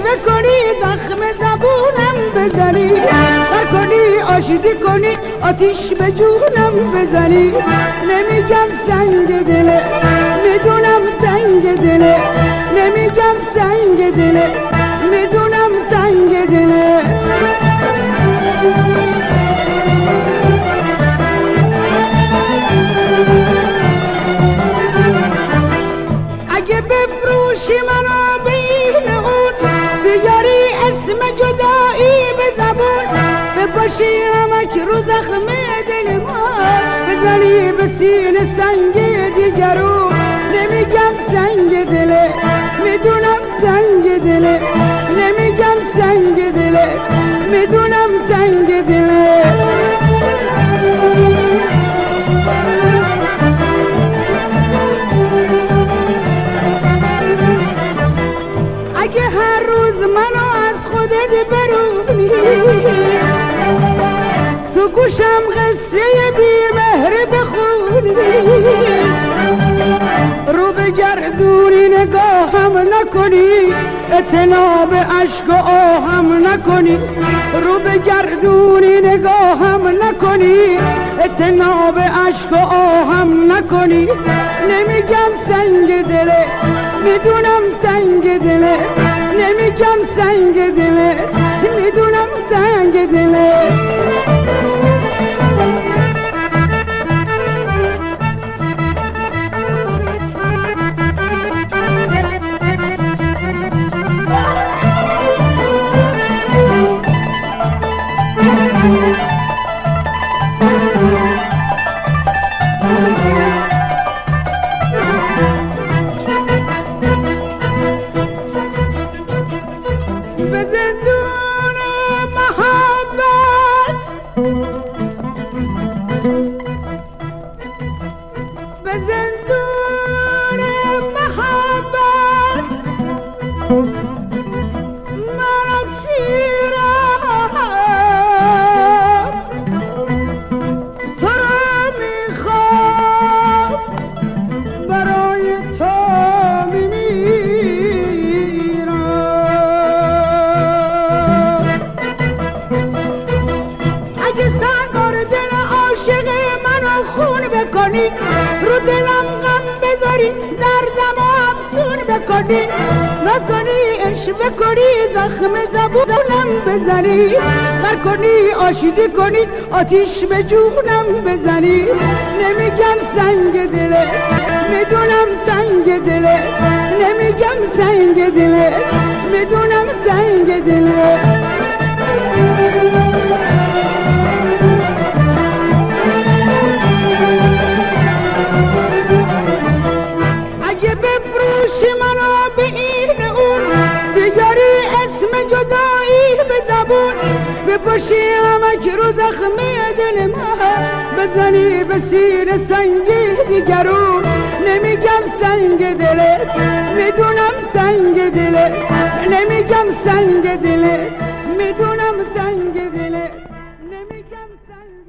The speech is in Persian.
بکنی زخم زبونم بزنی، سر کنی آشیدی کنی آتیش به جونم بزنی. نمیگم سنگ دله میدونم تنگ دله، نمیگم سنگ دله میدونم تنگ دله. اگه بفروشی منو به این اون، بیاری اسم جدایی به زبون، بپاشی نمک رو زخم دل ما، بزنی به سینه سنگ دیگرون. نمیگم سنگ دله میدونم تنگ دله، نمیگم سنگ دله میدونم تنگ دله. اگه هر روز منو از خودت برونی، تو گوشم قصه بی مهر بخونی، رو بگردونی نگاهم نکنی، اطناب عشق و آهم نکنی، رو بگردونی نگاهم نکنی، اطناب عشق و آهم نکنی. نمیگم سنگ دله میدونم تنگ دله، نمیگم سنگ دله میدونم تنگ دله. به زندون محبت، به زندون محبت من اسیرم، تو رو میخوام برای تو بکنی، رو دلم غم بذاری دردم افسون بکنی، ناز کنی عشق بکنی زخم زبونم بزنی، سر کنی آشیدی کنی آتیش به جونم بزنی. نمیگم سنگ دله میدونم تنگ دله، نمیگم سنگ دله میدونم تنگ دله. اگه بفروشی منو به این اون، بیاری اسم جدایی به زبون، بپاشی نمک رو زخم دل ما، بزنی به سینه سنگ دیگرون. نمیگم سنگ دله میدونم تنگ دله، نمیگم سنگ دله میدونم تنگ دله، نمیگم سنگ